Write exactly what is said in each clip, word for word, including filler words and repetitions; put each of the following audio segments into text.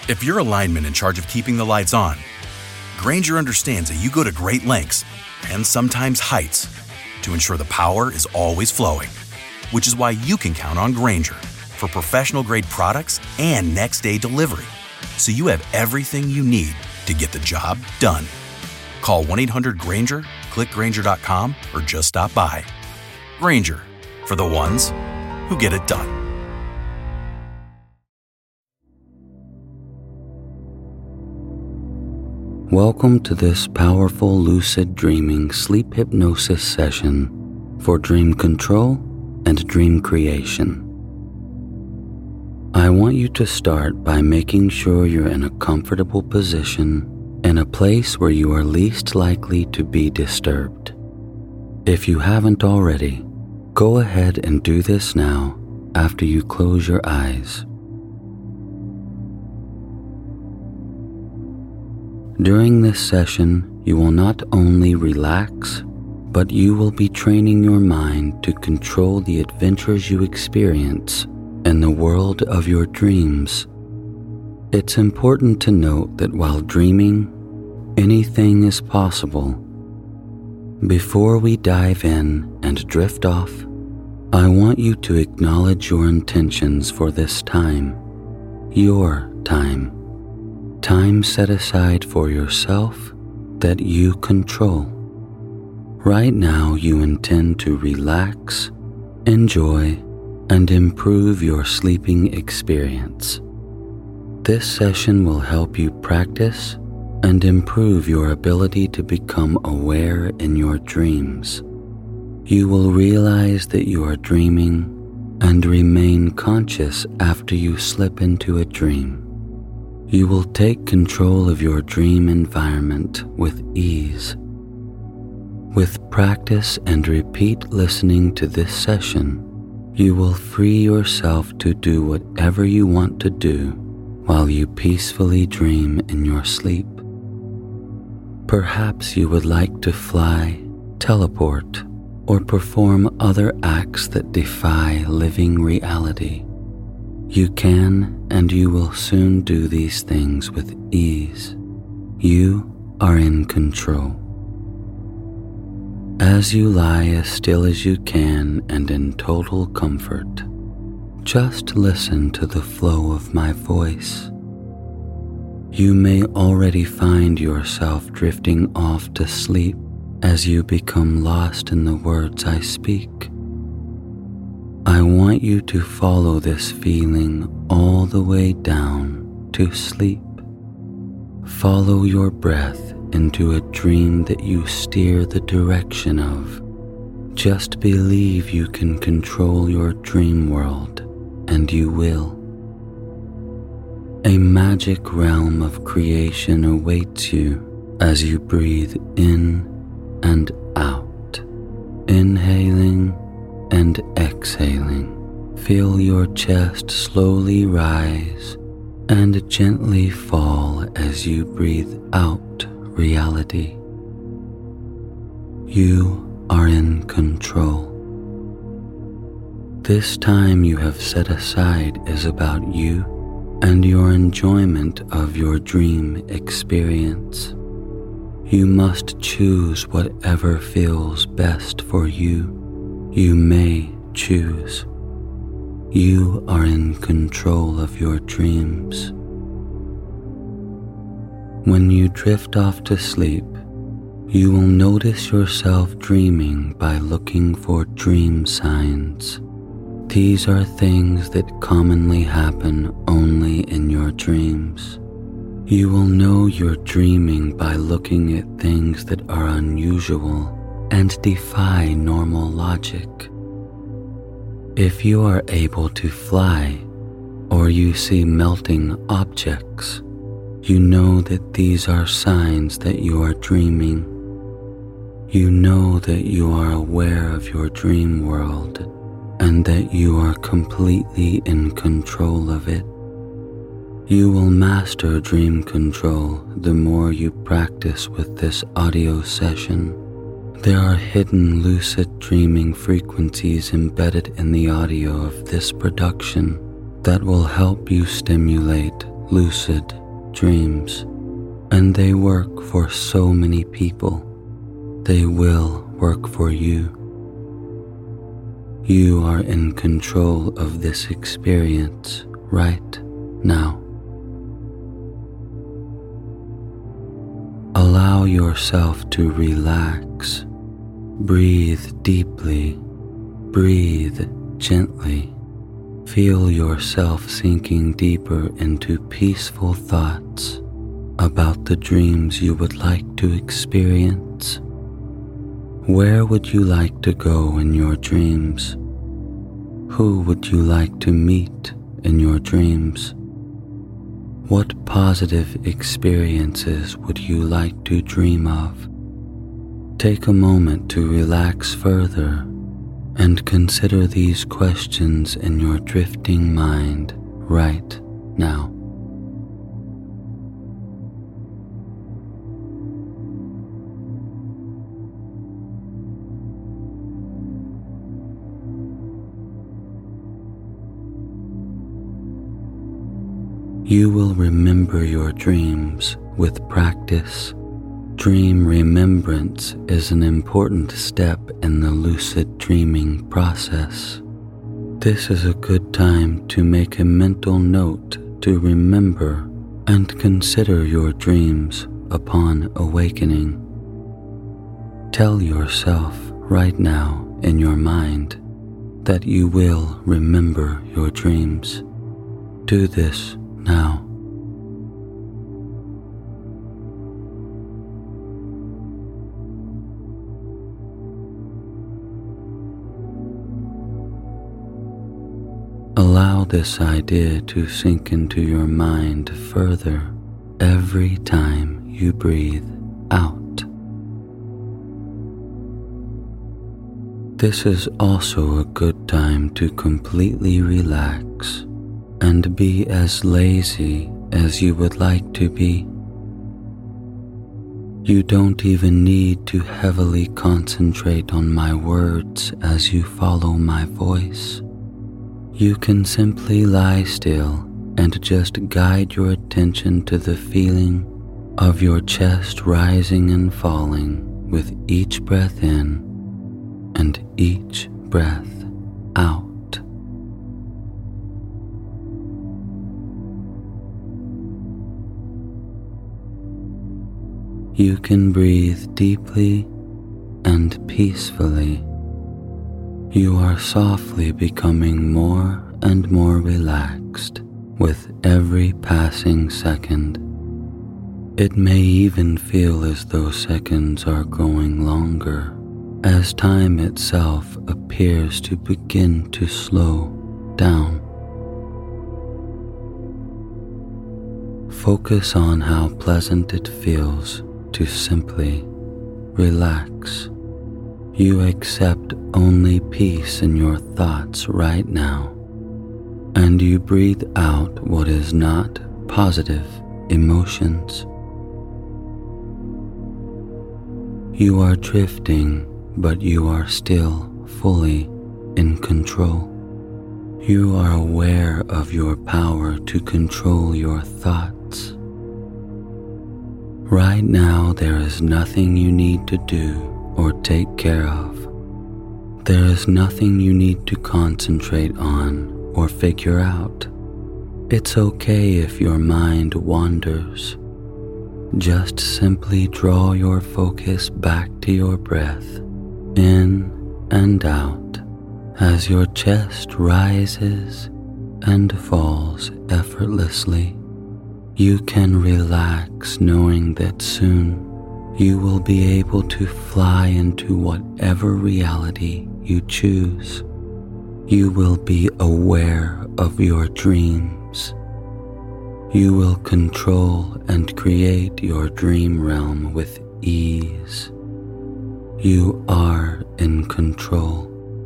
If you're a lineman in charge of keeping the lights on, Grainger understands that you go to great lengths, and sometimes heights, to ensure the power is always flowing. Which is why you can count on Grainger for professional-grade products and next-day delivery, so you have everything you need to get the job done. Call one eight hundred Grainger, click Grainger dot com, or just stop by. Grainger, for the ones who get it done. Welcome to this powerful lucid dreaming sleep hypnosis session for dream control and dream creation. I want you to start by making sure you're in a comfortable position in a place where you are least likely to be disturbed. If you haven't already, go ahead and do this now after you close your eyes. During this session, you will not only relax, but you will be training your mind to control the adventures you experience in the world of your dreams. It's important to note that while dreaming, anything is possible. Before we dive in and drift off, I want you to acknowledge your intentions for this time, your time. Time set aside for yourself that you control. Right now you intend to relax, enjoy, and improve your sleeping experience. This session will help you practice and improve your ability to become aware in your dreams. You will realize that you are dreaming and remain conscious after you slip into a dream. You will take control of your dream environment with ease. With practice and repeat listening to this session, you will free yourself to do whatever you want to do while you peacefully dream in your sleep. Perhaps you would like to fly, teleport, or perform other acts that defy living reality. You can and you will soon do these things with ease. You are in control. As you lie as still as you can and in total comfort, just listen to the flow of my voice. You may already find yourself drifting off to sleep as you become lost in the words I speak. I want you to follow this feeling all the way down to sleep. Follow your breath into a dream that you steer the direction of. Just believe you can control your dream world, and you will. A magic realm of creation awaits you as you breathe in and out, inhaling and exhaling. Feel your chest slowly rise and gently fall as you breathe out reality. You are in control. This time you have set aside is about you and your enjoyment of your dream experience. You must choose whatever feels best for you. You may choose. You are in control of your dreams. When you drift off to sleep, you will notice yourself dreaming by looking for dream signs. These are things that commonly happen only in your dreams. You will know you're dreaming by looking at things that are unusual and defy normal logic. If you are able to fly, or you see melting objects, you know that these are signs that you are dreaming. You know that you are aware of your dream world and that you are completely in control of it. You will master dream control the more you practice with this audio session. There are hidden lucid dreaming frequencies embedded in the audio of this production that will help you stimulate lucid dreams, and they work for so many people. They will work for you. You are in control of this experience right now. Allow yourself to relax. Breathe deeply. Breathe gently. Feel yourself sinking deeper into peaceful thoughts about the dreams you would like to experience. Where would you like to go in your dreams? Who would you like to meet in your dreams? What positive experiences would you like to dream of? Take a moment to relax further and consider these questions in your drifting mind right now. You will remember your dreams with practice. Dream remembrance is an important step in the lucid dreaming process. This is a good time to make a mental note to remember and consider your dreams upon awakening. Tell yourself right now in your mind that you will remember your dreams. Do this now. Allow this idea to sink into your mind further every time you breathe out. This is also a good time to completely relax and be as lazy as you would like to be. You don't even need to heavily concentrate on my words as you follow my voice. You can simply lie still and just guide your attention to the feeling of your chest rising and falling with each breath in and each breath out. You can breathe deeply and peacefully. You are softly becoming more and more relaxed with every passing second. It may even feel as though seconds are growing longer as time itself appears to begin to slow down. Focus on how pleasant it feels to simply relax. You accept only peace in your thoughts right now, and you breathe out what is not positive emotions. You are drifting, but you are still fully in control. You are aware of your power to control your thoughts. Right now, there is nothing you need to do or take care of. There is nothing you need to concentrate on or figure out. It's okay if your mind wanders. Just simply draw your focus back to your breath, in and out, as your chest rises and falls effortlessly. You can relax knowing that soon you will be able to fly into whatever reality you choose. You will be aware of your dreams. You will control and create your dream realm with ease. You are in control.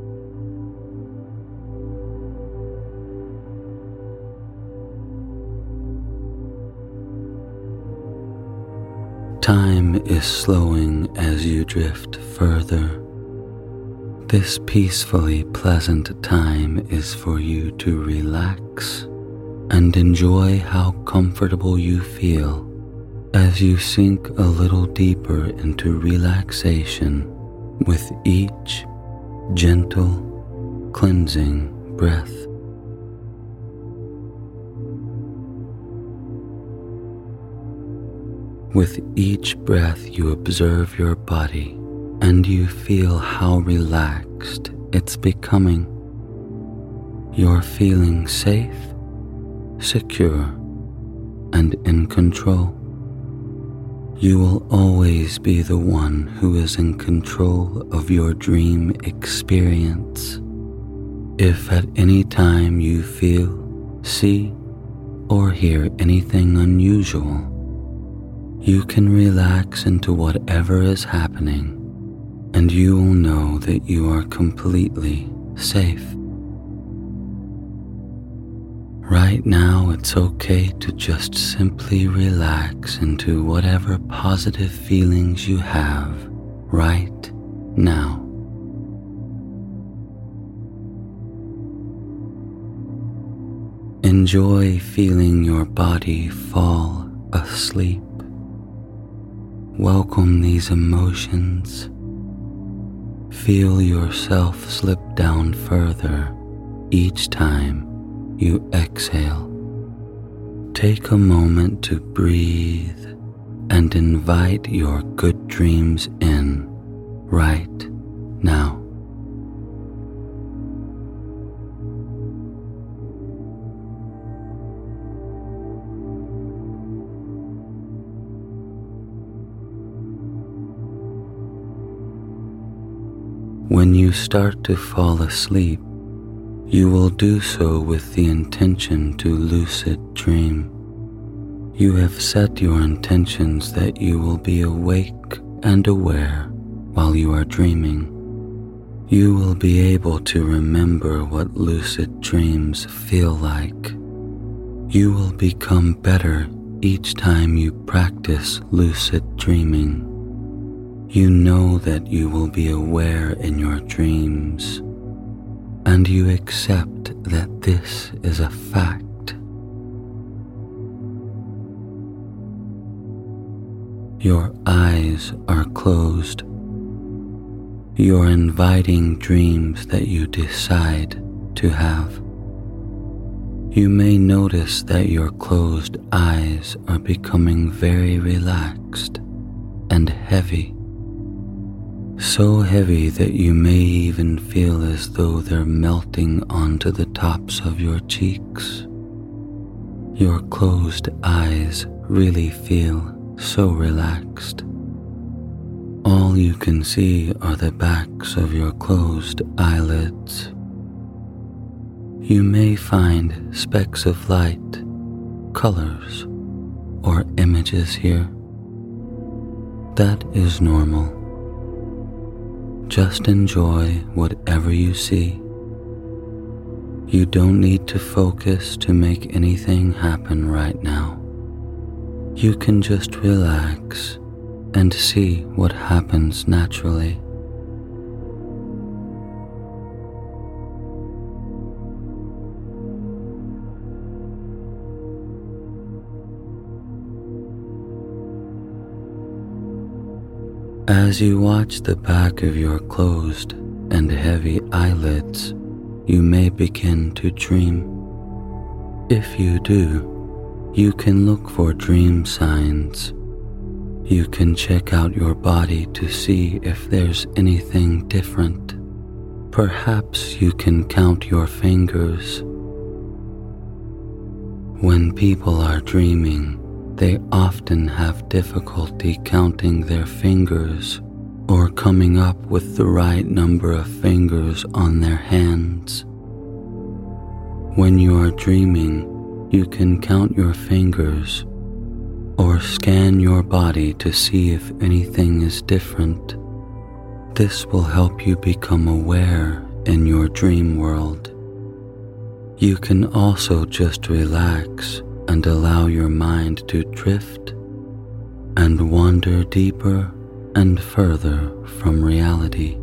Time is slowing as you drift further. This peacefully pleasant time is for you to relax and enjoy how comfortable you feel as you sink a little deeper into relaxation with each gentle, cleansing breath. With each breath, you observe your body and you feel how relaxed it's becoming. You're feeling safe, secure, and in control. You will always be the one who is in control of your dream experience. If at any time you feel, see, or hear anything unusual, you can relax into whatever is happening, and you will know that you are completely safe. Right now, it's okay to just simply relax into whatever positive feelings you have right now. Enjoy feeling your body fall asleep. Welcome these emotions. Feel yourself slip down further each time you exhale. Take a moment to breathe and invite your good dreams in right now. When you start to fall asleep, you will do so with the intention to lucid dream. You have set your intentions that you will be awake and aware while you are dreaming. You will be able to remember what lucid dreams feel like. You will become better each time you practice lucid dreaming. You know that you will be aware in your dreams, and you accept that this is a fact. Your eyes are closed. You're inviting dreams that you decide to have. You may notice that your closed eyes are becoming very relaxed and heavy. So heavy that you may even feel as though they're melting onto the tops of your cheeks. Your closed eyes really feel so relaxed. All you can see are the backs of your closed eyelids. You may find specks of light, colors, or images here. That is normal. Just enjoy whatever you see. You don't need to focus to make anything happen right now. You can just relax and see what happens naturally. As you watch the back of your closed and heavy eyelids, you may begin to dream. If you do, you can look for dream signs. You can check out your body to see if there's anything different. Perhaps you can count your fingers. When people are dreaming, they often have difficulty counting their fingers or coming up with the right number of fingers on their hands. When you are dreaming, you can count your fingers or scan your body to see if anything is different. This will help you become aware in your dream world. You can also just relax and allow your mind to drift and wander deeper and further from reality.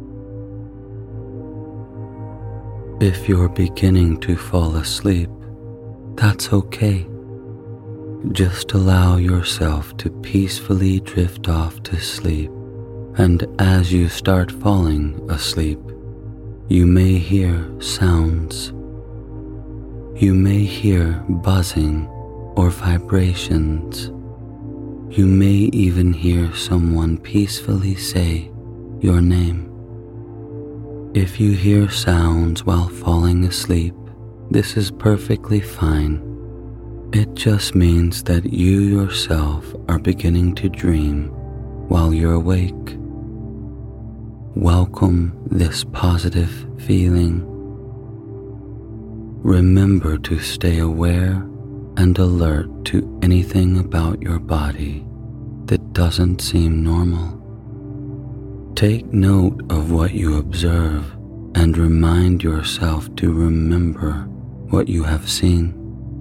If you're beginning to fall asleep, That's okay. Just allow yourself to peacefully drift off to sleep, and as you start falling asleep, you may hear sounds. You may hear buzzing or vibrations. You may even hear someone peacefully say your name. If you hear sounds while falling asleep, this is perfectly fine. It just means that you yourself are beginning to dream while you're awake. Welcome this positive feeling. Remember to stay aware and alert to anything about your body that doesn't seem normal. Take note of what you observe and remind yourself to remember what you have seen.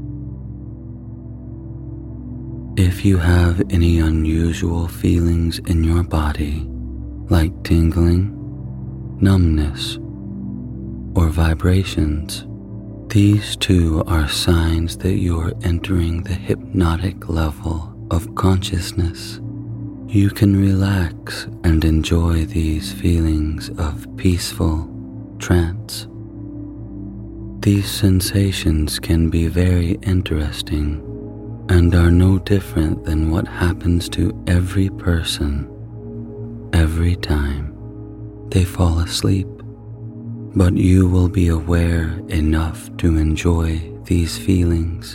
If you have any unusual feelings in your body, like tingling, numbness, or vibrations, these too are signs that you are entering the hypnotic level of consciousness. You can relax and enjoy these feelings of peaceful trance. These sensations can be very interesting and are no different than what happens to every person every time they fall asleep. But you will be aware enough to enjoy these feelings.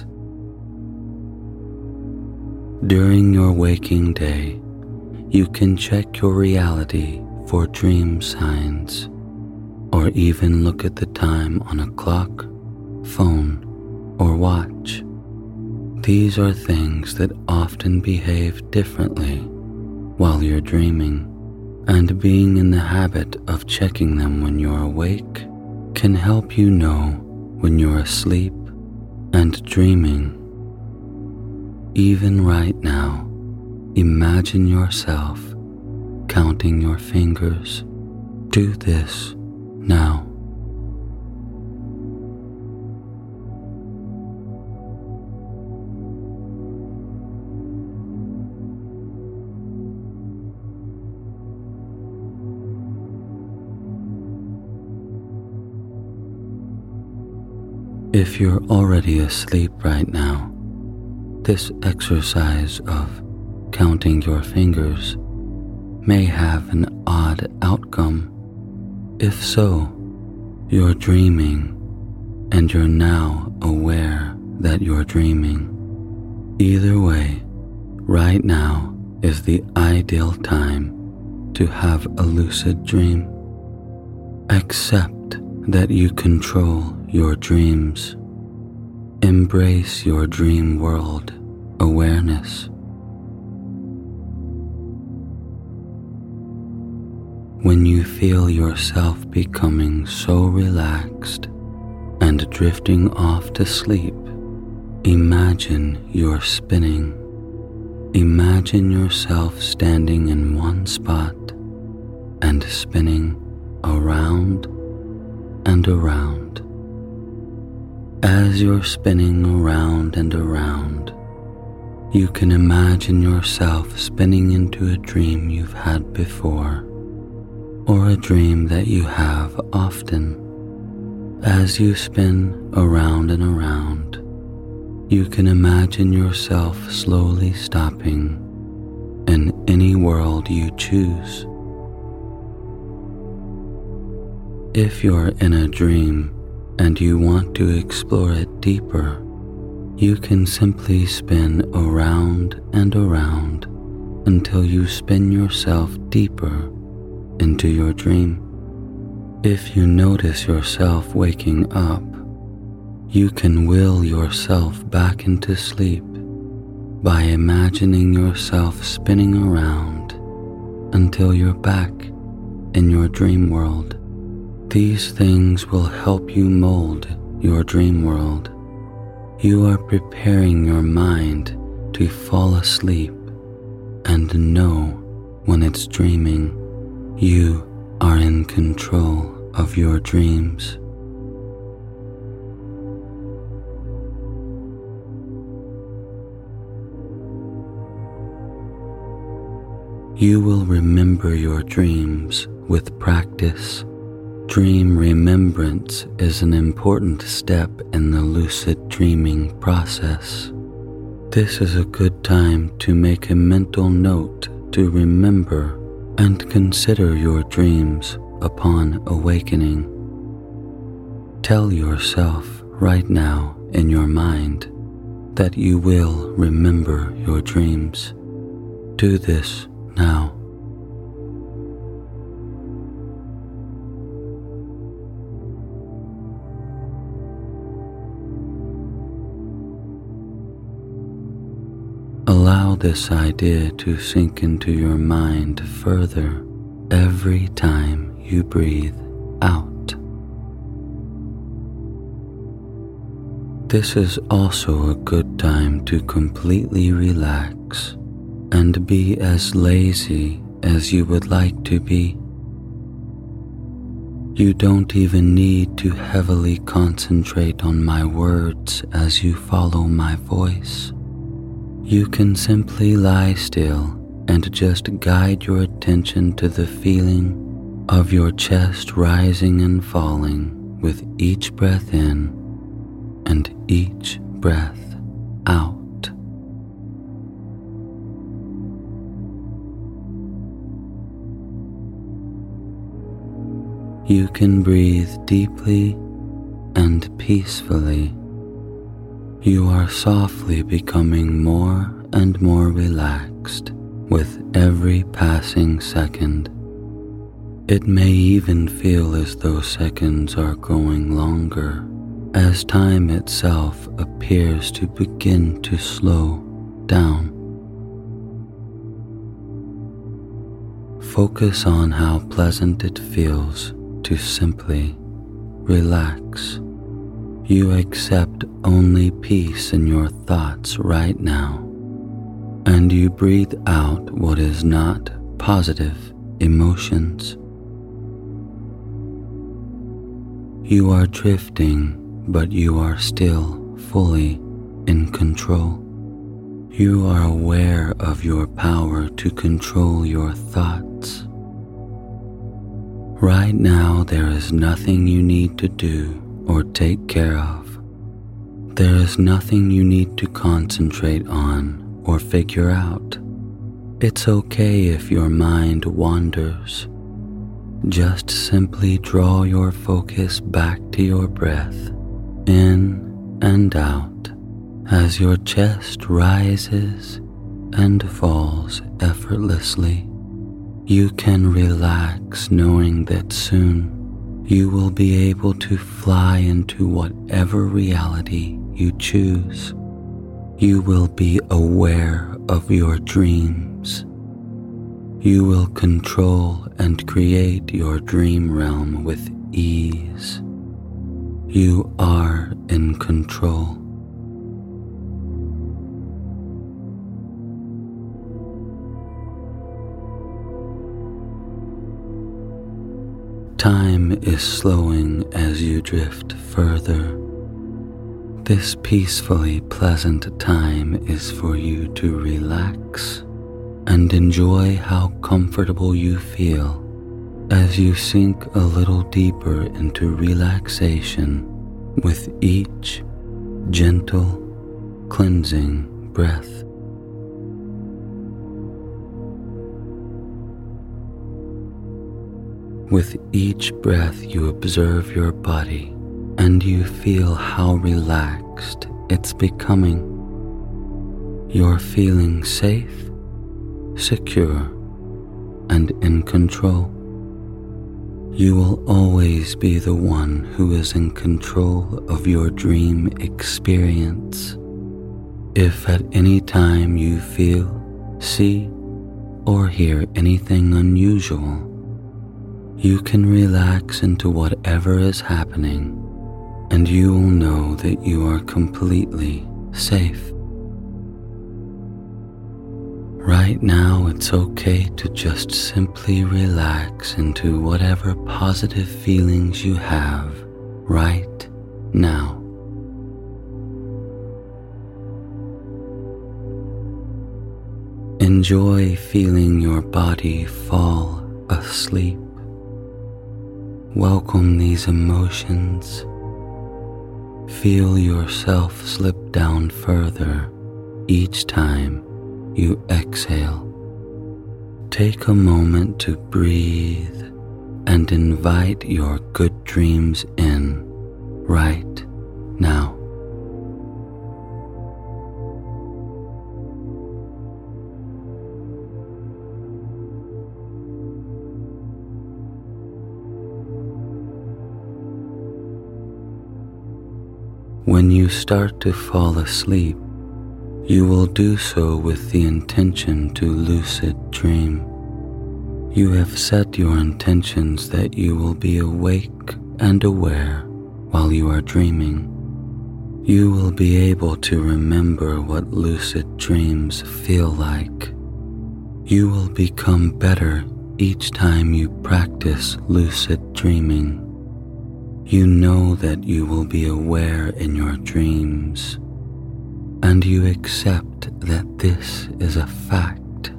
During your waking day, you can check your reality for dream signs, or even look at the time on a clock, phone, or watch. These are things that often behave differently while you're dreaming, and being in the habit of checking them when you're awake can help you know when you're asleep and dreaming. Even right now, imagine yourself counting your fingers. Do this now. If you're already asleep right now, this exercise of counting your fingers may have an odd outcome. If so, you're dreaming and you're now aware that you're dreaming. Either way, right now is the ideal time to have a lucid dream. Accept that you control your dreams. Embrace your dream world awareness. When you feel yourself becoming so relaxed and drifting off to sleep, imagine you're spinning. Imagine yourself standing in one spot and spinning around and around. As you're spinning around and around, you can imagine yourself spinning into a dream you've had before, or a dream that you have often. As you spin around and around, you can imagine yourself slowly stopping in any world you choose. If you're in a dream and you want to explore it deeper, you can simply spin around and around until you spin yourself deeper into your dream. If you notice yourself waking up, you can will yourself back into sleep by imagining yourself spinning around until you're back in your dream world. These things will help you mold your dream world. You are preparing your mind to fall asleep and know when it's dreaming. You are in control of your dreams. You will remember your dreams with practice. Dream remembrance is an important step in the lucid dreaming process. This is a good time to make a mental note to remember and consider your dreams upon awakening. Tell yourself right now in your mind that you will remember your dreams. Do this now. Allow this idea to sink into your mind further every time you breathe out. This is also a good time to completely relax and be as lazy as you would like to be. You don't even need to heavily concentrate on my words as you follow my voice. You can simply lie still and just guide your attention to the feeling of your chest rising and falling with each breath in and each breath out. You can breathe deeply and peacefully. You are softly becoming more and more relaxed with every passing second. It may even feel as though seconds are growing longer as time itself appears to begin to slow down. Focus on how pleasant it feels to simply relax. You accept only peace in your thoughts right now, and you breathe out what is not positive emotions. You are drifting, but you are still fully in control. You are aware of your power to control your thoughts. Right now, there is nothing you need to do or take care of. There is nothing you need to concentrate on or figure out. It's okay if your mind wanders. Just simply draw your focus back to your breath, in and out, as your chest rises and falls effortlessly. You can relax knowing that soon you will be able to fly into whatever reality you choose. You will be aware of your dreams. You will control and create your dream realm with ease. You are in control. Time is slowing as you drift further. This peacefully pleasant time is for you to relax and enjoy how comfortable you feel as you sink a little deeper into relaxation with each gentle, cleansing breath. With each breath, you observe your body and you feel how relaxed it's becoming. You're feeling safe, secure, and in control. You will always be the one who is in control of your dream experience. If at any time you feel, see, or hear anything unusual, you can relax into whatever is happening, and you will know that you are completely safe. Right now, it's okay to just simply relax into whatever positive feelings you have right now. Enjoy feeling your body fall asleep. Welcome these emotions. Feel yourself slip down further each time you exhale. Take a moment to breathe and invite your good dreams in right now. When you start to fall asleep, you will do so with the intention to lucid dream. You have set your intentions that you will be awake and aware while you are dreaming. You will be able to remember what lucid dreams feel like. You will become better each time you practice lucid dreaming. You know that you will be aware in your dreams, and you accept that this is a fact.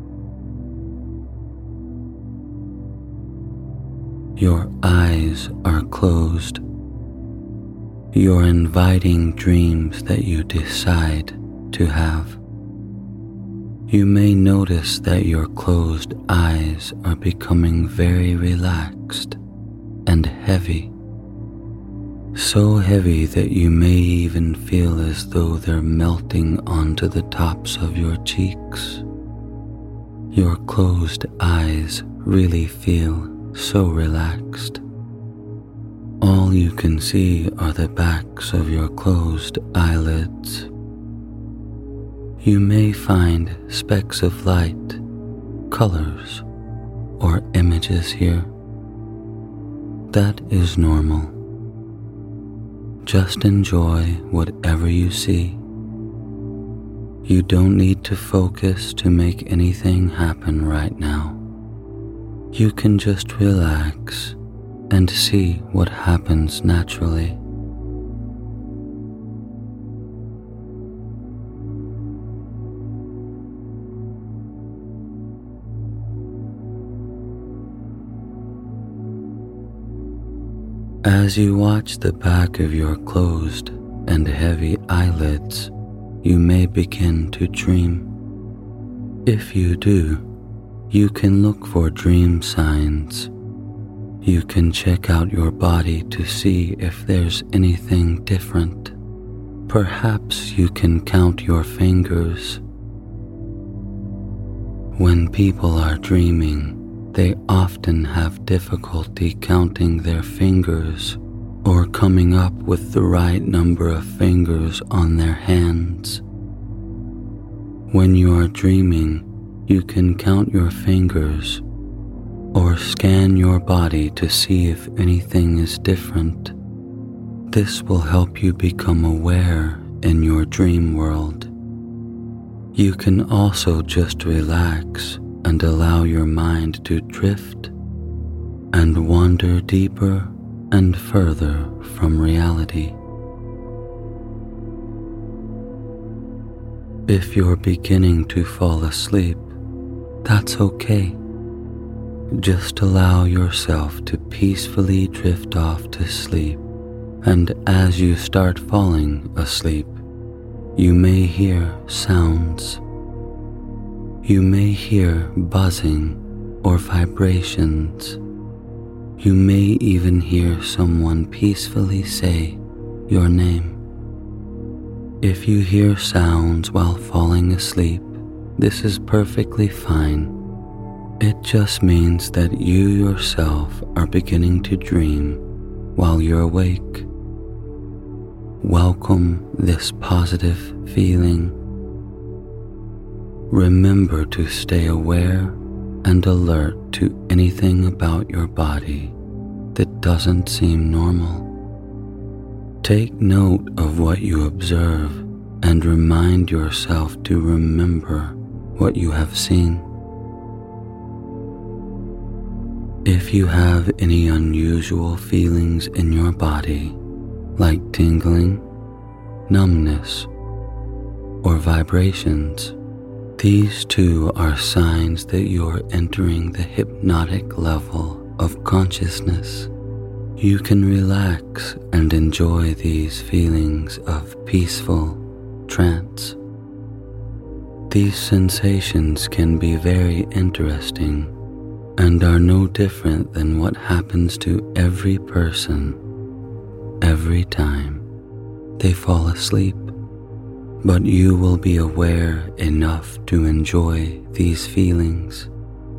Your eyes are closed. You're inviting dreams that you decide to have. You may notice that your closed eyes are becoming very relaxed and heavy. So heavy that you may even feel as though they're melting onto the tops of your cheeks. Your closed eyes really feel so relaxed. All you can see are the backs of your closed eyelids. You may find specks of light, colors, or images here. That is normal. Just enjoy whatever you see. You don't need to focus to make anything happen right now. You can just relax and see what happens naturally. As you watch the back of your closed and heavy eyelids, you may begin to dream. If you do, you can look for dream signs. You can check out your body to see if there's anything different. Perhaps you can count your fingers. When people are dreaming, they often have difficulty counting their fingers or coming up with the right number of fingers on their hands. When you are dreaming, you can count your fingers or scan your body to see if anything is different. This will help you become aware in your dream world. You can also just relax and allow your mind to drift and wander deeper and further from reality. If you're beginning to fall asleep, that's okay. Just allow yourself to peacefully drift off to sleep, and as you start falling asleep, you may hear sounds. You may hear buzzing or vibrations. You may even hear someone peacefully say your name. If you hear sounds while falling asleep, this is perfectly fine. It just means that you yourself are beginning to dream while you're awake. Welcome this positive feeling. Remember to stay aware and alert to anything about your body that doesn't seem normal. Take note of what you observe and remind yourself to remember what you have seen. If you have any unusual feelings in your body, like tingling, numbness, or vibrations, These two are signs that you're entering the hypnotic level of consciousness. You can relax and enjoy these feelings of peaceful trance. These sensations can be very interesting and are no different than what happens to every person every time they fall asleep. But you will be aware enough to enjoy these feelings.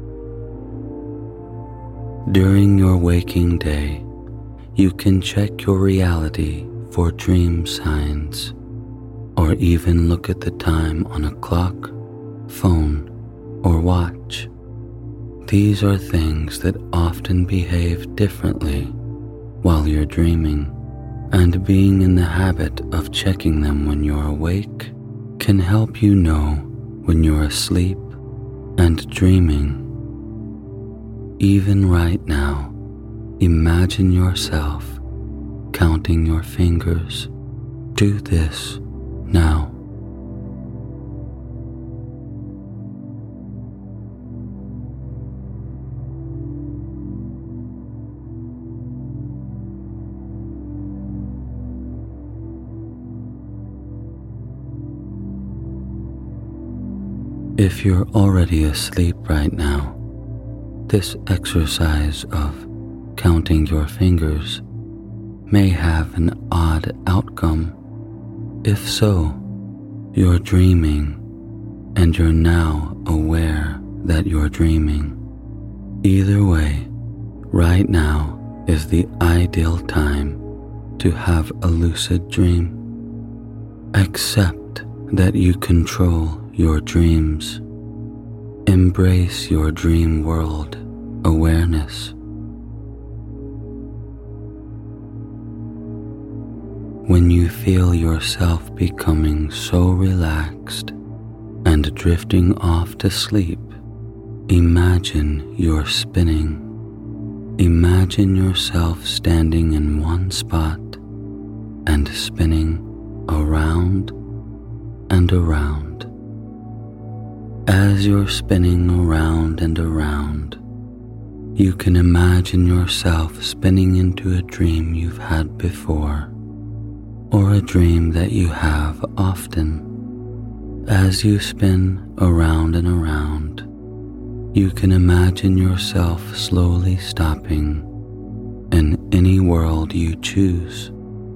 During your waking day, you can check your reality for dream signs, or even look at the time on a clock, phone, or watch. These are things that often behave differently while you're dreaming, and being in the habit of checking them when you're awake can help you know when you're asleep and dreaming. Even right now, imagine yourself counting your fingers. Do this now. If you're already asleep right now, this exercise of counting your fingers may have an odd outcome. If so, you're dreaming and you're now aware that you're dreaming. Either way, right now is the ideal time to have a lucid dream. Accept that you control your dreams. Embrace your dream world awareness. When you feel yourself becoming so relaxed and drifting off to sleep, imagine you're spinning. Imagine yourself standing in one spot and spinning around and around. As you're spinning around and around, you can imagine yourself spinning into a dream you've had before, or a dream that you have often. As you spin around and around, you can imagine yourself slowly stopping in any world you choose.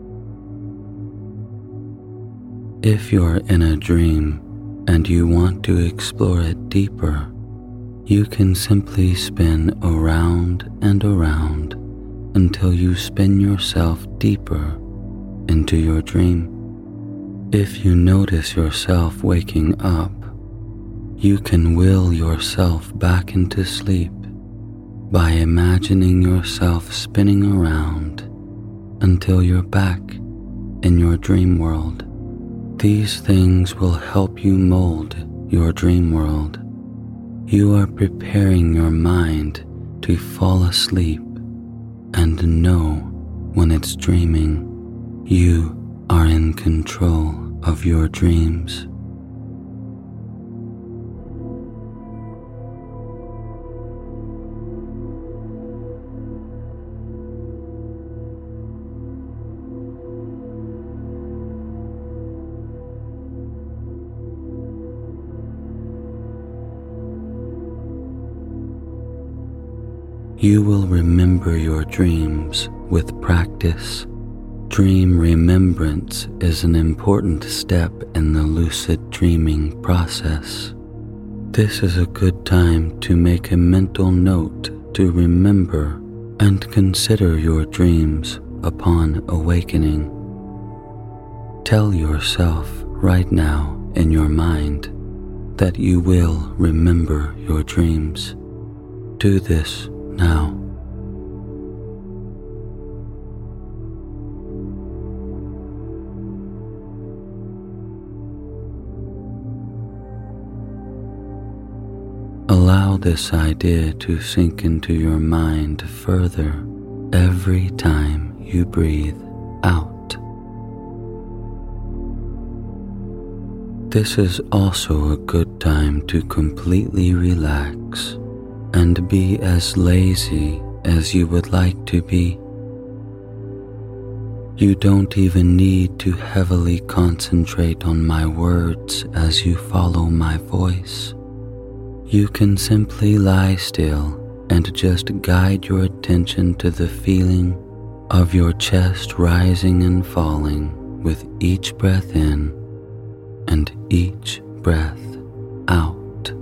If you're in a dream and you want to explore it deeper, you can simply spin around and around until you spin yourself deeper into your dream. If you notice yourself waking up, you can will yourself back into sleep by imagining yourself spinning around until you're back in your dream world. These things will help you mold your dream world. You are preparing your mind to fall asleep and know when it's dreaming. You are in control of your dreams. You will remember your dreams with practice. Dream remembrance is an important step in the lucid dreaming process. This is a good time to make a mental note to remember and consider your dreams upon awakening. Tell yourself right now in your mind that you will remember your dreams. Do this now. Allow this idea to sink into your mind further every time you breathe out. This is also a good time to completely relax and be as lazy as you would like to be. You don't even need to heavily concentrate on my words as you follow my voice. You can simply lie still and just guide your attention to the feeling of your chest rising and falling with each breath in and each breath out.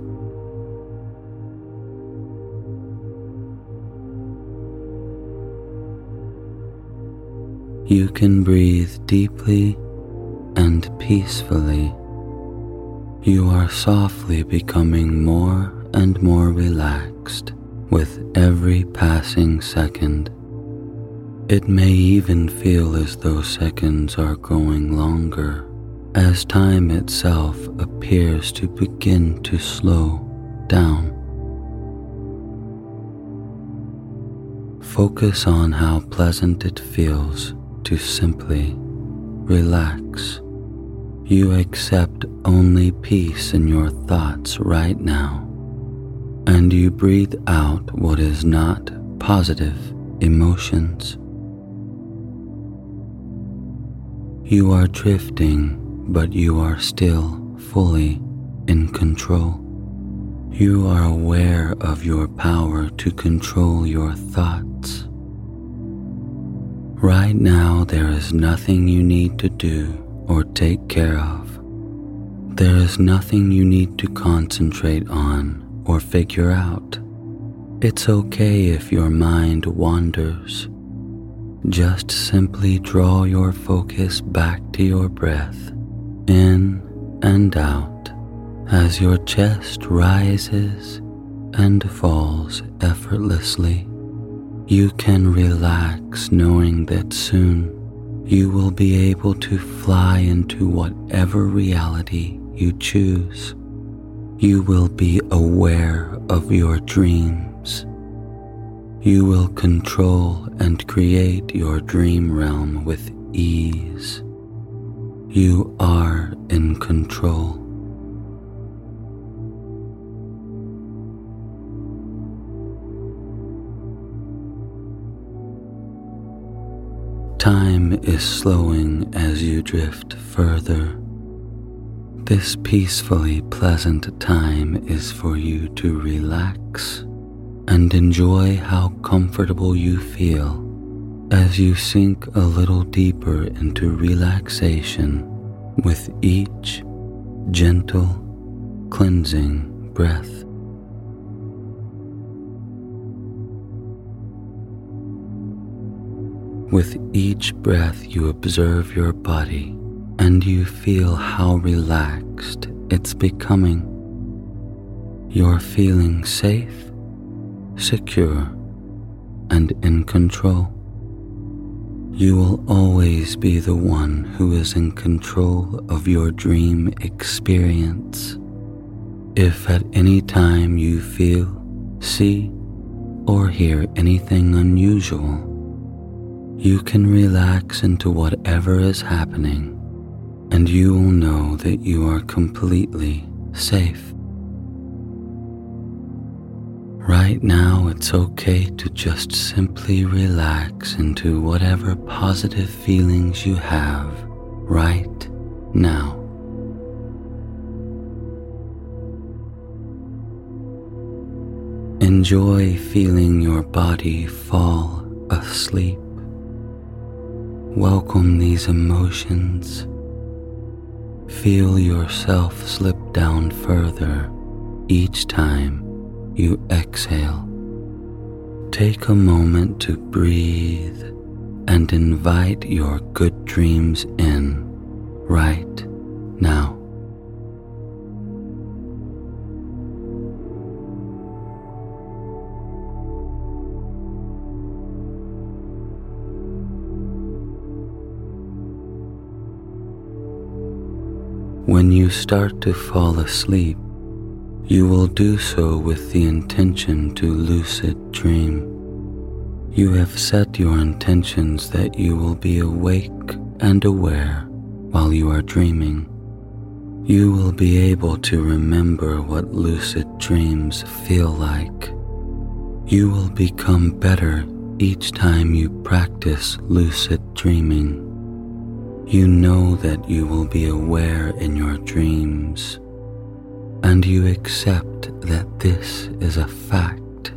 You can breathe deeply and peacefully. You are softly becoming more and more relaxed with every passing second. It may even feel as though seconds are going longer, as time itself appears to begin to slow down. Focus on how pleasant it feels to simply relax. You accept only peace in your thoughts right now, and you breathe out what is not positive emotions. You are drifting, but you are still fully in control. You are aware of your power to control your thoughts. Right now, there is nothing you need to do or take care of. There is nothing you need to concentrate on or figure out. It's okay if your mind wanders. Just simply draw your focus back to your breath, in and out, as your chest rises and falls effortlessly. You can relax knowing that soon you will be able to fly into whatever reality you choose. You will be aware of your dreams. You will control and create your dream realm with ease. You are in control. Time is slowing as you drift further. This peacefully pleasant time is for you to relax and enjoy how comfortable you feel as you sink a little deeper into relaxation with each gentle, cleansing breath. With each breath, you observe your body and you feel how relaxed it's becoming. You're feeling safe, secure, and in control. You will always be the one who is in control of your dream experience. If at any time you feel, see, or hear anything unusual, you can relax into whatever is happening, and you will know that you are completely safe. Right now, it's okay to just simply relax into whatever positive feelings you have right now. Enjoy feeling your body fall asleep. Welcome these emotions. Feel yourself slip down further each time you exhale. Take a moment to breathe and invite your good dreams in right now. When you start to fall asleep, you will do so with the intention to lucid dream. You have set your intentions that you will be awake and aware while you are dreaming. You will be able to remember what lucid dreams feel like. You will become better each time you practice lucid dreaming. You know that you will be aware in your dreams, and you accept that this is a fact.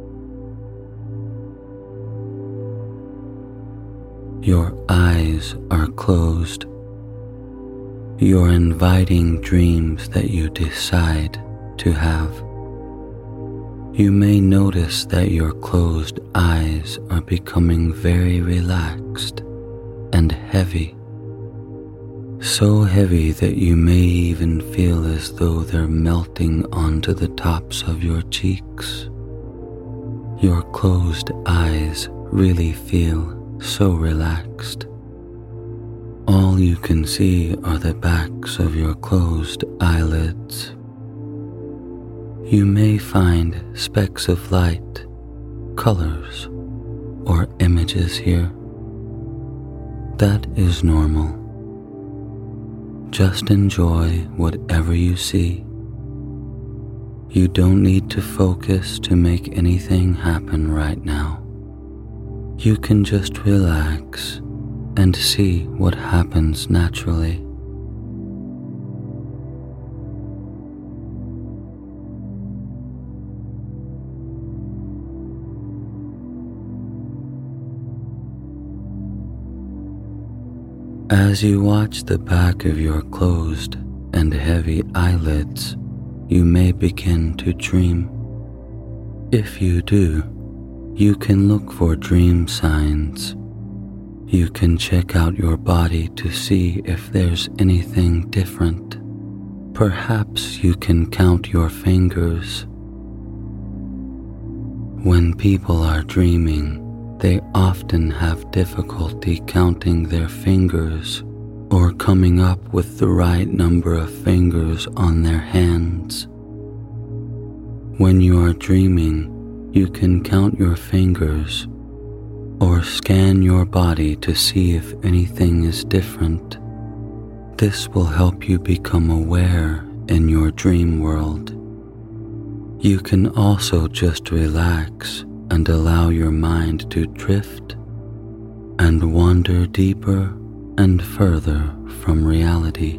Your eyes are closed. You're inviting dreams that you decide to have. You may notice that your closed eyes are becoming very relaxed and heavy. So heavy that you may even feel as though they're melting onto the tops of your cheeks. Your closed eyes really feel so relaxed. All you can see are the backs of your closed eyelids. You may find specks of light, colors, or images here. That is normal. Just enjoy whatever you see. You don't need to focus to make anything happen right now. You can just relax and see what happens naturally. As you watch the back of your closed and heavy eyelids, you may begin to dream. If you do, you can look for dream signs. You can check out your body to see if there's anything different. Perhaps you can count your fingers. When people are dreaming, they often have difficulty counting their fingers or coming up with the right number of fingers on their hands. When you are dreaming, you can count your fingers or scan your body to see if anything is different. This will help you become aware in your dream world. You can also just relax and allow your mind to drift and wander deeper and further from reality.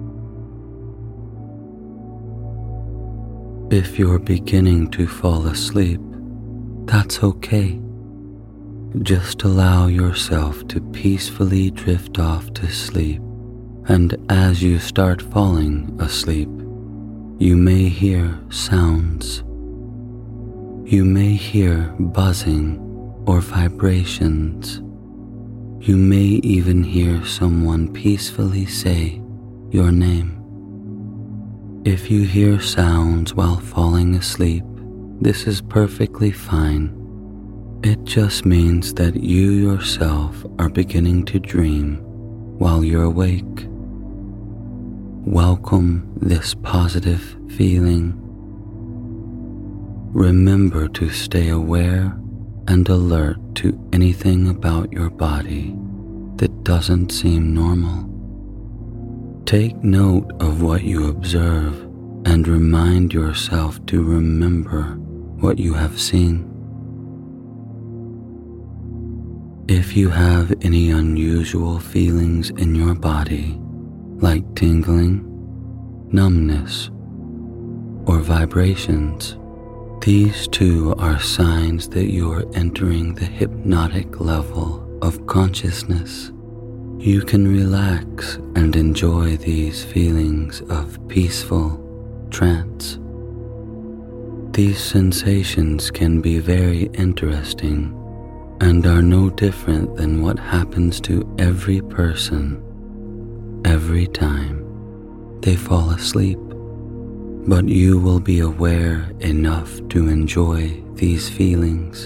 If you're beginning to fall asleep, that's okay. Just allow yourself to peacefully drift off to sleep, and as you start falling asleep, you may hear sounds. You may hear buzzing or vibrations. You may even hear someone peacefully say your name. If you hear sounds while falling asleep, this is perfectly fine. It just means that you yourself are beginning to dream while you're awake. Welcome this positive feeling. Remember to stay aware and alert to anything about your body that doesn't seem normal. Take note of what you observe and remind yourself to remember what you have seen. If you have any unusual feelings in your body, like tingling, numbness, or vibrations, these too are signs that you are entering the hypnotic level of consciousness. You can relax and enjoy these feelings of peaceful trance. These sensations can be very interesting and are no different than what happens to every person every time they fall asleep. But you will be aware enough to enjoy these feelings.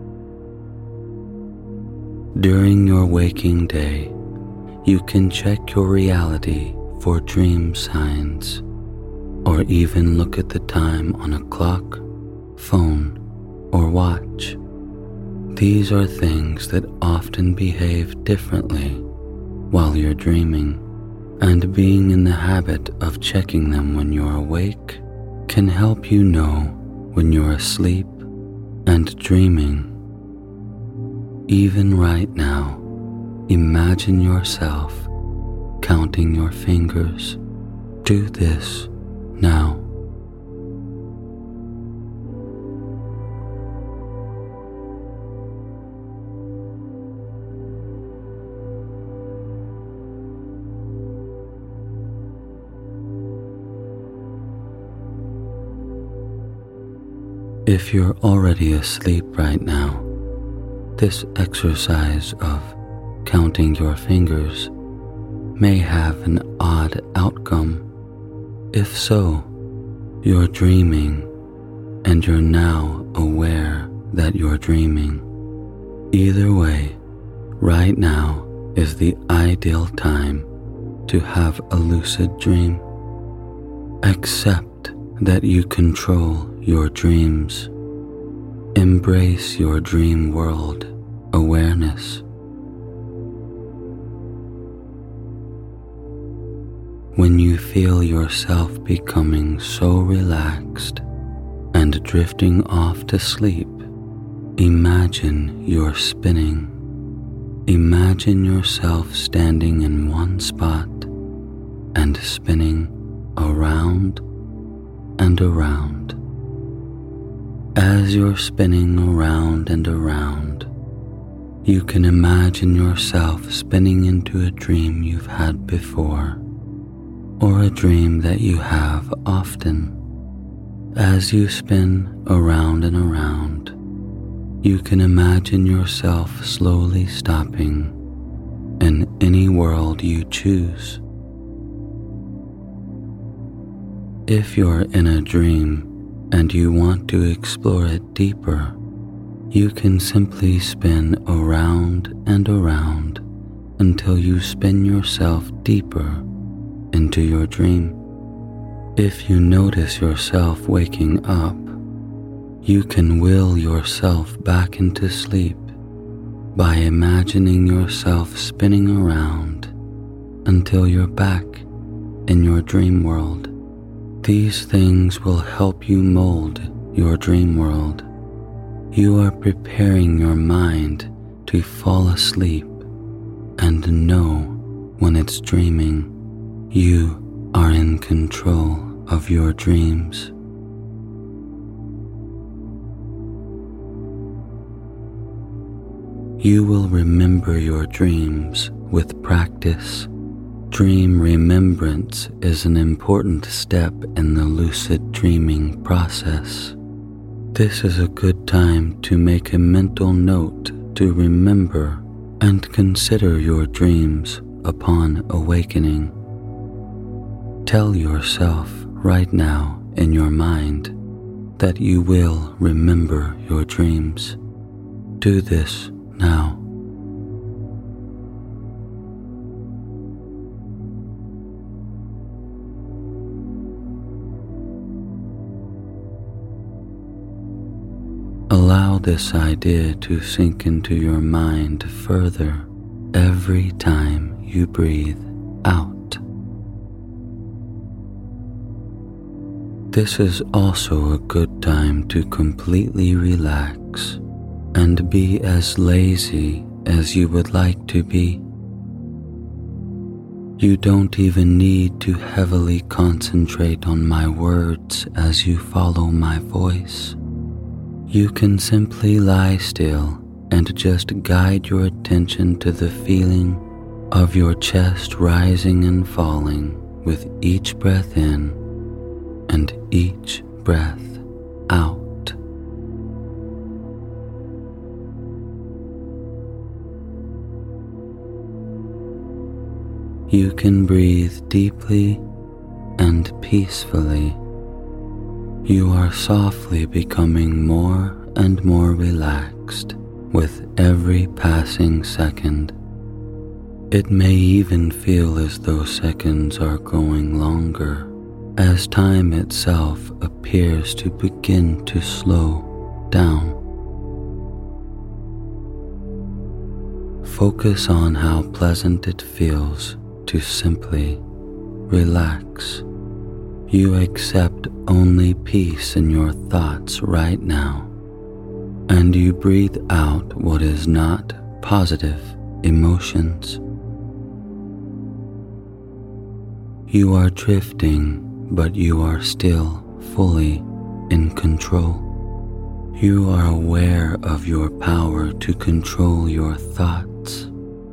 During your waking day, you can check your reality for dream signs, or even look at the time on a clock, phone, or watch. These are things that often behave differently while you're dreaming, and being in the habit of checking them when you're awake can help you know when you're asleep and dreaming. Even right now, imagine yourself counting your fingers. Do this now. If you're already asleep right now, this exercise of counting your fingers may have an odd outcome. If so, you're dreaming and you're now aware that you're dreaming. Either way, right now is the ideal time to have a lucid dream. Accept that you control your dreams. Embrace your dream world awareness. When you feel yourself becoming so relaxed and drifting off to sleep, imagine you're spinning. Imagine yourself standing in one spot and spinning around and around. As you're spinning around and around, you can imagine yourself spinning into a dream you've had before, or a dream that you have often. As you spin around and around, you can imagine yourself slowly stopping in any world you choose. If you're in a dream and you want to explore it deeper, you can simply spin around and around until you spin yourself deeper into your dream. If you notice yourself waking up, you can will yourself back into sleep by imagining yourself spinning around until you're back in your dream world. These things will help you mold your dream world. You are preparing your mind to fall asleep and know when it's dreaming. You are in control of your dreams. You will remember your dreams with practice. Dream remembrance is an important step in the lucid dreaming process. This is a good time to make a mental note to remember and consider your dreams upon awakening. Tell yourself right now in your mind that you will remember your dreams. Do this now. Allow this idea to sink into your mind further every time you breathe out. This is also a good time to completely relax and be as lazy as you would like to be. You don't even need to heavily concentrate on my words as you follow my voice. You can simply lie still and just guide your attention to the feeling of your chest rising and falling with each breath in and each breath out. You can breathe deeply and peacefully. You are softly becoming more and more relaxed with every passing second. It may even feel as though seconds are going longer, as time itself appears to begin to slow down. Focus on how pleasant it feels to simply relax. You accept only peace in your thoughts right now, and you breathe out what is not positive emotions. You are drifting, but you are still fully in control. You are aware of your power to control your thoughts.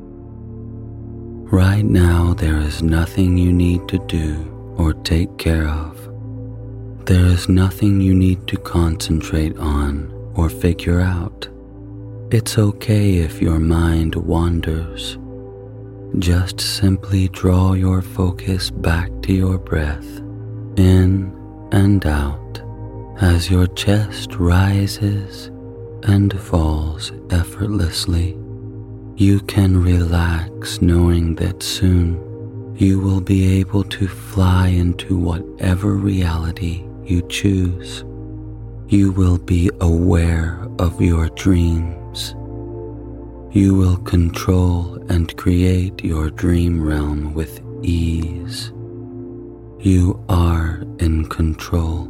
Right now, there is nothing you need to do or take care of. There is nothing you need to concentrate on or figure out. It's okay if your mind wanders. Just simply draw your focus back to your breath, in and out, as your chest rises and falls effortlessly. You can relax knowing that soon you will be able to fly into whatever reality you choose. You will be aware of your dreams. You will control and create your dream realm with ease. You are in control.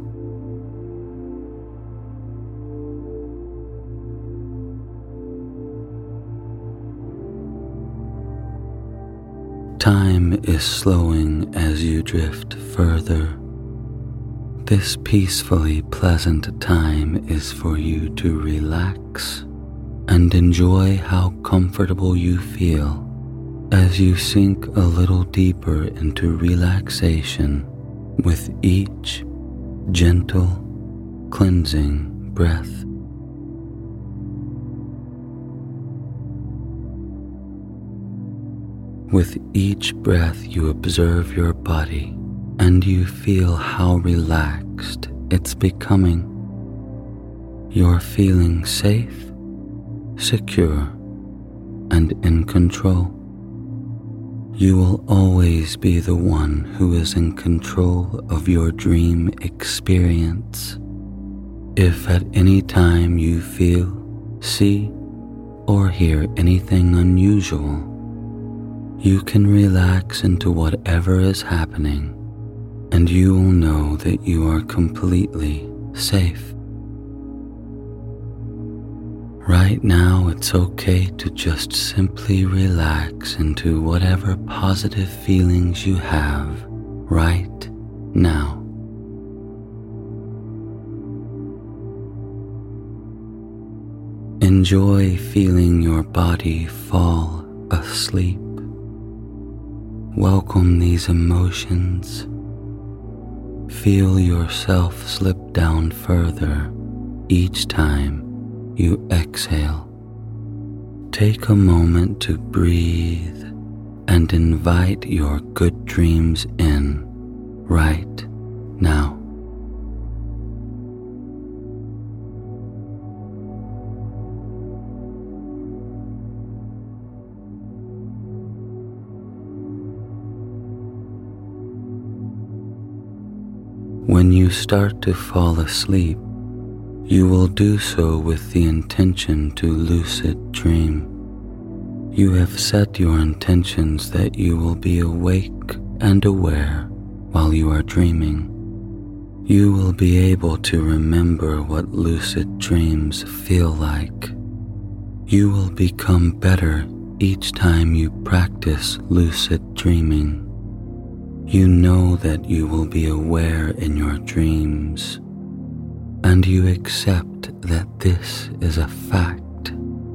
Time is slowing as you drift further. This peacefully pleasant time is for you to relax and enjoy how comfortable you feel as you sink a little deeper into relaxation with each gentle, cleansing breath. With each breath, you observe your body and you feel how relaxed it's becoming. You're feeling safe, secure, and in control. You will always be the one who is in control of your dream experience. If at any time you feel, see, or hear anything unusual, you can relax into whatever is happening, and you will know that you are completely safe. Right now, it's okay to just simply relax into whatever positive feelings you have right now. Enjoy feeling your body fall asleep. Welcome these emotions. Feel yourself slip down further each time you exhale. Take a moment to breathe and invite your good dreams in right now. When you start to fall asleep, you will do so with the intention to lucid dream. You have set your intentions that you will be awake and aware while you are dreaming. You will be able to remember what lucid dreams feel like. You will become better each time you practice lucid dreaming. You know that you will be aware in your dreams, and you accept that this is a fact.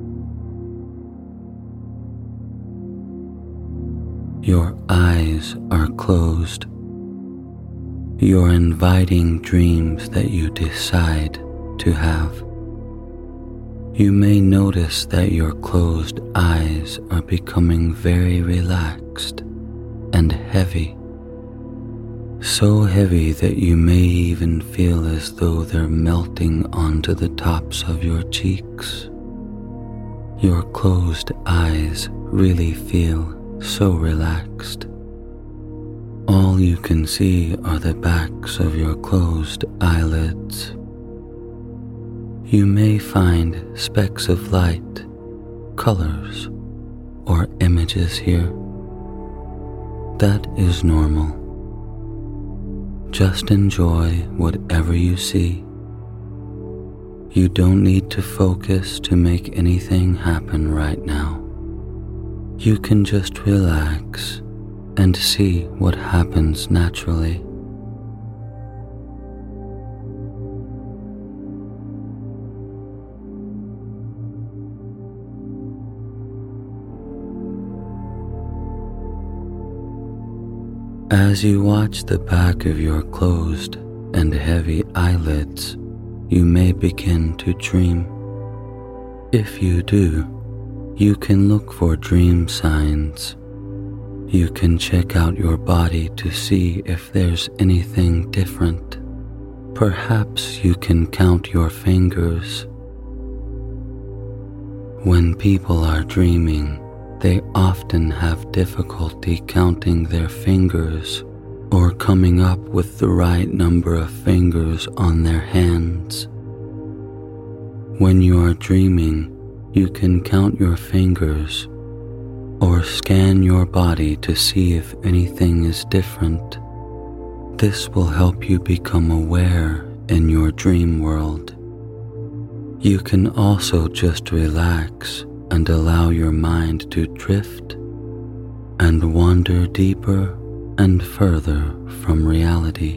Your eyes are closed. You're inviting dreams that you decide to have. You may notice that your closed eyes are becoming very relaxed and heavy. So heavy that you may even feel as though they're melting onto the tops of your cheeks. Your closed eyes really feel so relaxed. All you can see are the backs of your closed eyelids. You may find specks of light, colors, or images here. That is normal. Just enjoy whatever you see. You don't need to focus to make anything happen right now. You can just relax and see what happens naturally. As you watch the back of your closed and heavy eyelids, you may begin to dream. If you do, you can look for dream signs. You can check out your body to see if there's anything different. Perhaps you can count your fingers. When people are dreaming, they often have difficulty counting their fingers or coming up with the right number of fingers on their hands. When you are dreaming, you can count your fingers or scan your body to see if anything is different. This will help you become aware in your dream world. You can also just relax and allow your mind to drift and wander deeper and further from reality.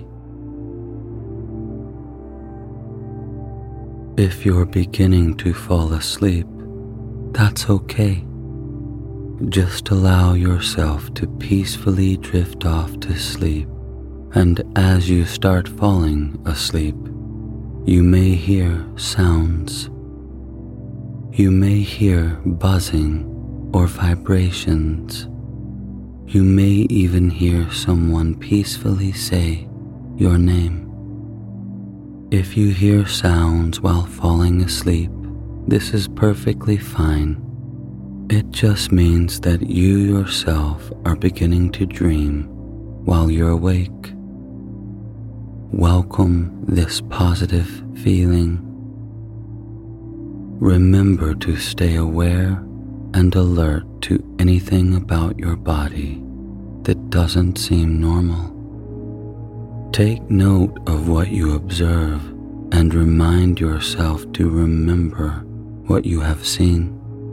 If you're beginning to fall asleep, that's okay. Just allow yourself to peacefully drift off to sleep, and as you start falling asleep, you may hear sounds. You may hear buzzing or vibrations. You may even hear someone peacefully say your name. If you hear sounds while falling asleep, this is perfectly fine. It just means that you yourself are beginning to dream while you're awake. Welcome this positive feeling. Remember to stay aware and alert to anything about your body that doesn't seem normal. Take note of what you observe and remind yourself to remember what you have seen.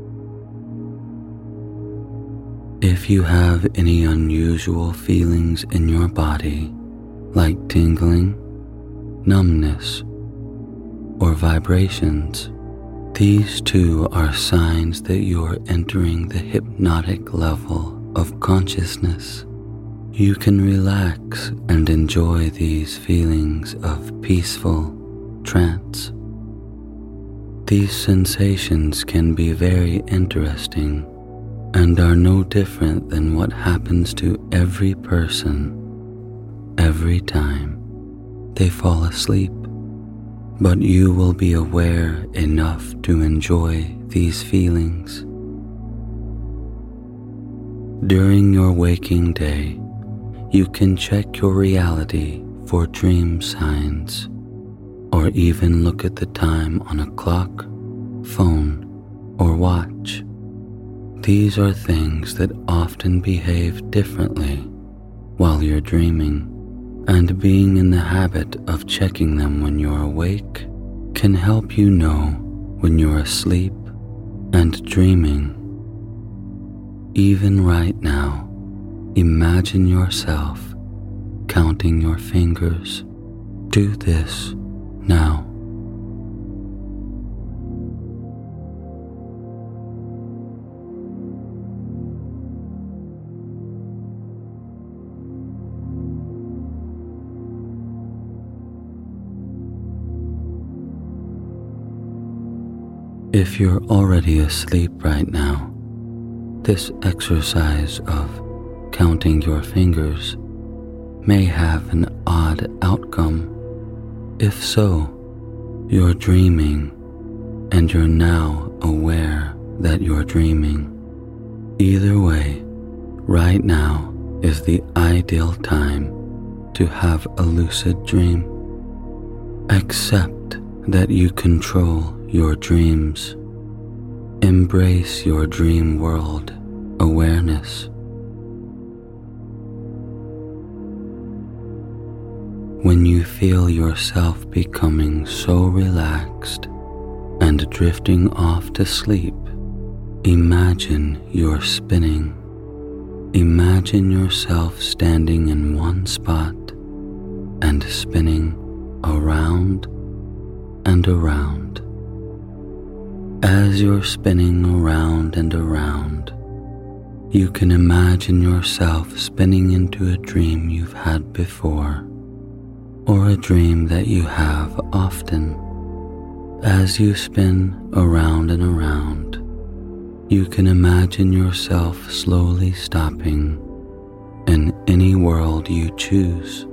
If you have any unusual feelings in your body, like tingling, numbness, or vibrations, these two are signs that you are entering the hypnotic level of consciousness. You can relax and enjoy these feelings of peaceful trance. These sensations can be very interesting and are no different than what happens to every person every time they fall asleep. But you will be aware enough to enjoy these feelings. During your waking day, you can check your reality for dream signs, or even look at the time on a clock, phone, or watch. These are things that often behave differently while you're dreaming, and being in the habit of checking them when you're awake can help you know when you're asleep and dreaming. Even right now, imagine yourself counting your fingers. Do this now. If you're already asleep right now, this exercise of counting your fingers may have an odd outcome. If so, you're dreaming and you're now aware that you're dreaming. Either way, right now is the ideal time to have a lucid dream. Accept that you control your dreams. Embrace your dream world awareness. When you feel yourself becoming so relaxed and drifting off to sleep, imagine you're spinning. Imagine yourself standing in one spot and spinning around and around. As you're spinning around and around, you can imagine yourself spinning into a dream you've had before, or a dream that you have often. As you spin around and around, you can imagine yourself slowly stopping in any world you choose.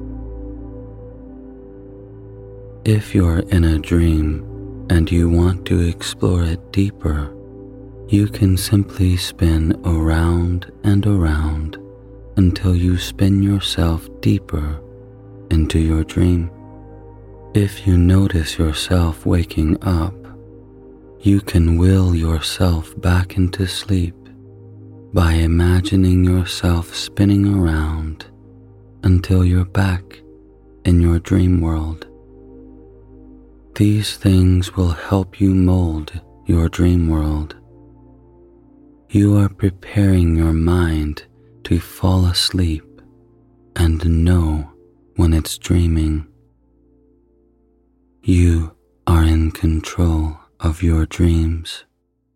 If you're in a dream and you want to explore it deeper, you can simply spin around and around until you spin yourself deeper into your dream. If you notice yourself waking up, you can will yourself back into sleep by imagining yourself spinning around until you're back in your dream world. These things will help you mold your dream world. You are preparing your mind to fall asleep and know when it's dreaming. You are in control of your dreams.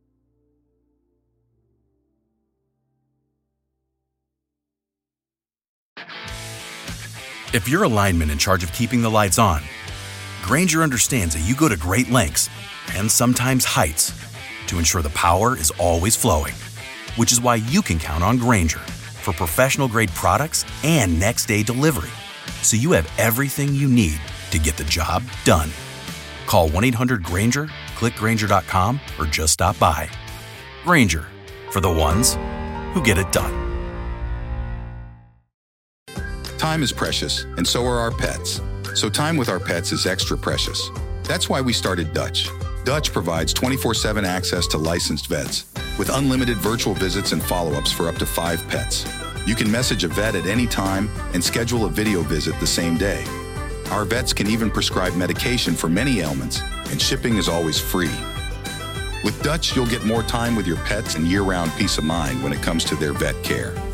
If you're a lineman in charge of keeping the lights on, Grainger understands that you go to great lengths and sometimes heights to ensure the power is always flowing, which is why you can count on Grainger for professional-grade products and next-day delivery, so you have everything you need to get the job done. Call one eight hundred Grainger, click Grainger dot com, or just stop by. Grainger, for the ones who get it done. Time is precious, and so are our pets. So time with our pets is extra precious. That's why we started Dutch. Dutch provides twenty-four seven access to licensed vets with unlimited virtual visits and follow-ups for up to five pets. You can message a vet at any time and schedule a video visit the same day. Our vets can even prescribe medication for many ailments, and shipping is always free. With Dutch, you'll get more time with your pets and year-round peace of mind when it comes to their vet care.